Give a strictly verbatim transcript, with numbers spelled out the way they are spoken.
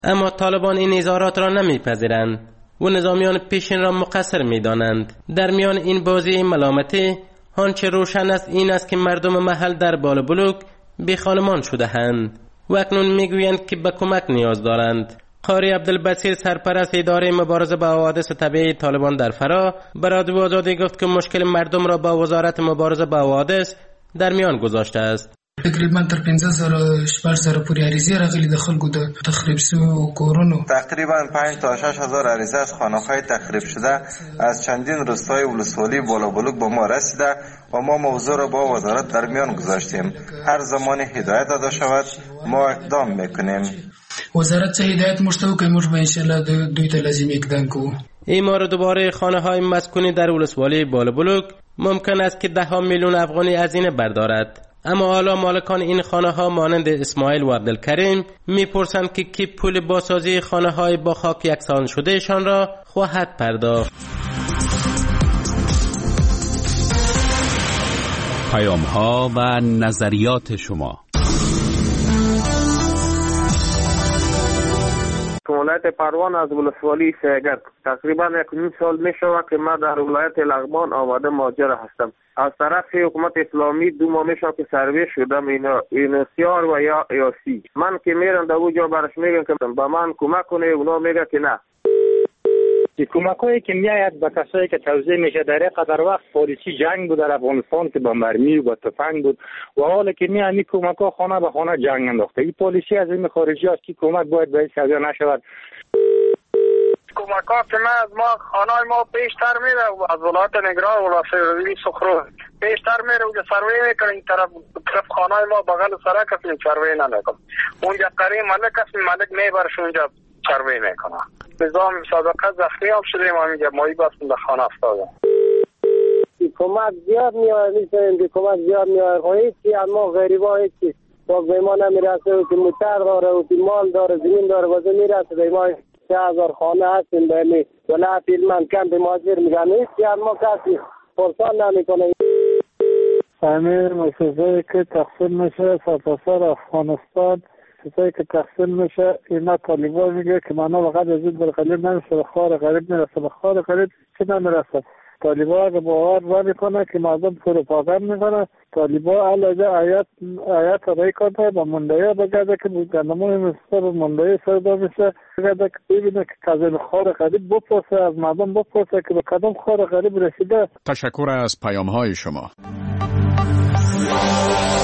اما طالبان این اظهارات را نمیپذیرند و نظامیان پیشین را مقصر می‌دانند. در میان این بازی ملامتی آنچه روشن است این است که مردم محل در بالابلوک بیخانمان شده‌اند و اکنون میگویند که به کمک نیاز دارند. قاری عبدالبصیر سرپرست اداره مبارزه با حوادث طبیعی طالبان در فرا به رادیو آزادی گفت که مشکل مردم را با وزارت مبارزه با حوادث در میان گذاشته است. تقریبا تر پنځه زره شپږ زره پورې عریضې راغلي د خلکو د تخریب شویو کورونو. تقریبا پنج تا شش هزار عریضه از خانه‌های تخریب شده از چندین روستای ولسوالی بالابلوک به ما رسیده و ما موضوع را با وزارت در میان گذاشتیم. هر زمان هدایت داده شود ما اقدام میکنیم. وزارت چه هدایت مشته وکړي موږ به انشاءالله دوی ته لازم اقدام کوو. اعمار دوباره خانه‌های مسکونی در ولسوالی بالابلوک ممکن است که ده ها میلیون افغانی هزینه بردارد. اما حالا مالکان این خانه ها مانند اسماعیل و عبدالکریم میپرسند که کی پول بازسازی خانه های با خاک یکسان شده شان را خواهد پرداخت. پیام ها و نظریات شما. ولایت پروان از ولسوالی سیگر تقریبا یک نیم سال می شود که من در ولایت لغمان آمده مهاجر هستم. از طرف حکومت اسلامی دو ماه می شود که سروی شدم اینا این سیار و یا یاسی. من که میرم در اونجا برش میگم که با من کمک کنه، اونا میگه که نه. کمکایی که میآید به کسایی که توزیع میشه در یک قدر وقت پالیسی جنگ بود در افغانستان که با مرمی و با تفنگ بود و حالا که میآید این کمک‌ها خانه به خانه جنگ انداخته. این پالیسی از این خارجی است که کمک باید به این سویه نشود. کمک‌ها که ما از ما خانه ما پیشتر میره و از ولایت نگران و ولایت سخرو پیشتر میره و سروی میکنه. این طرف طرف خانه ما بغل سرک است، سروی نمیکنه. اونجا قریب ملک است، ملک میبرش اونجا سروی میکنه. نظام سابقه زخمی هم شدیم و میگه مایی بستم به خانه افتادم. کمک زیاد میاد میشه که کمک زیاد میاد خواهید که اما غریبا هیچی با به ما نمیرسه و که موتر داره و که مال داره زمین داره و زمین میرسه به ما سه هزار خانه هستیم به می ولایت علمان کمپ مهاجر میگن هیچی اما کسی پرسان نمیکنه. امیر مسئله که تقسیم میشه سرتاسر افغانستان چیزایی که تقسیم میشه اینا طالبان میگه که مانا وقت از این برقلیب نمیشه به خار غریب میرسه. به خار غریب چی نمیرسه؟ طالبان اگه باور نمیکنه که مردم پروپاگاند میکنه. طالبان علاوه آیات آیات رای کنه با مندایی بگرده که گندمون مستر مندایی سردا میشه بگرده که ببینه که از این خار غریب بپرسه، از مردم بپرسه که به کدام خار غریب رسیده. تشکر از پیام های شما.